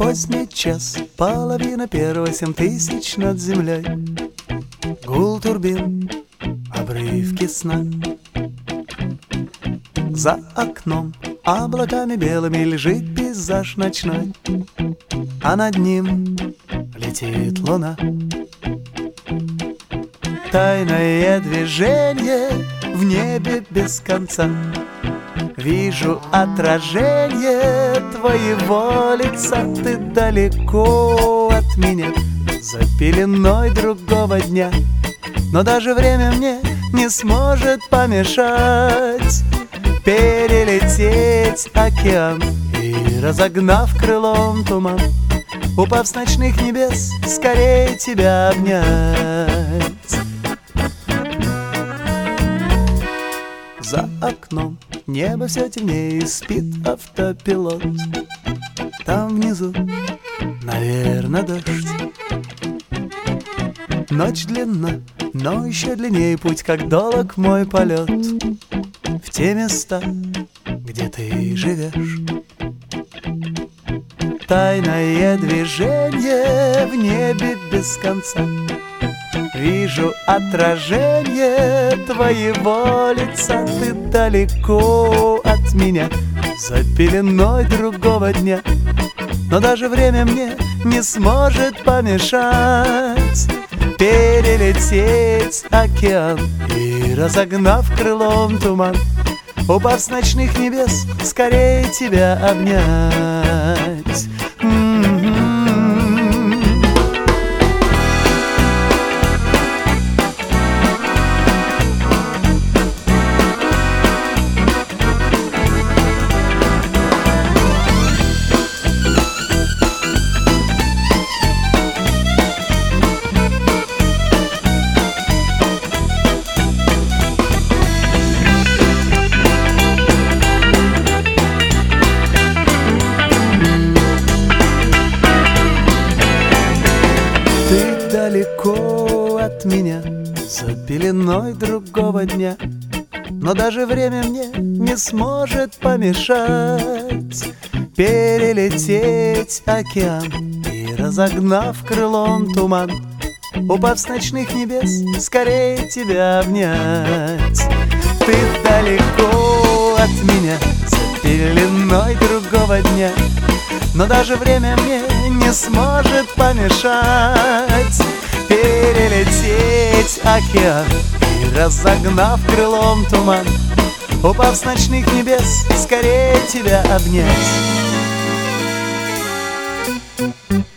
Поздний час, половина первого, 7000 над землей. Гул турбин, обрывки сна. За окном облаками белыми лежит пейзаж ночной, а над ним летит луна. Тайное движение в небе без конца. Вижу отражение твоего лица. Ты далеко от меня, за пеленой другого дня, но даже время мне не сможет помешать перелететь океан и, разогнав крылом туман, упав с ночных небес, скорее тебя обнять. За окном небо все темнее, спит автопилот. Там внизу, наверное, дождь. Ночь длинна, но еще длиннее путь, как долг мой полет в те места, где ты живешь. Тайное движение в небе без конца. Вижу отражение твоего лица. Ты далеко от меня, за пеленой другого дня, но даже время мне не сможет помешать перелететь океан и, разогнав крылом туман, упав с ночных небес, скорее тебя обнять. Далеко от меня, за пеленой другого дня, но даже время мне не сможет помешать перелететь океан и, разогнав крылом туман, упав с ночных небес, скорее тебя обнять. Ты далеко от меня, за пеленой другого дня, но даже время мне не сможет помешать перелететь океан и, разогнав крылом туман, упав с ночных небес, скорее тебя обнять.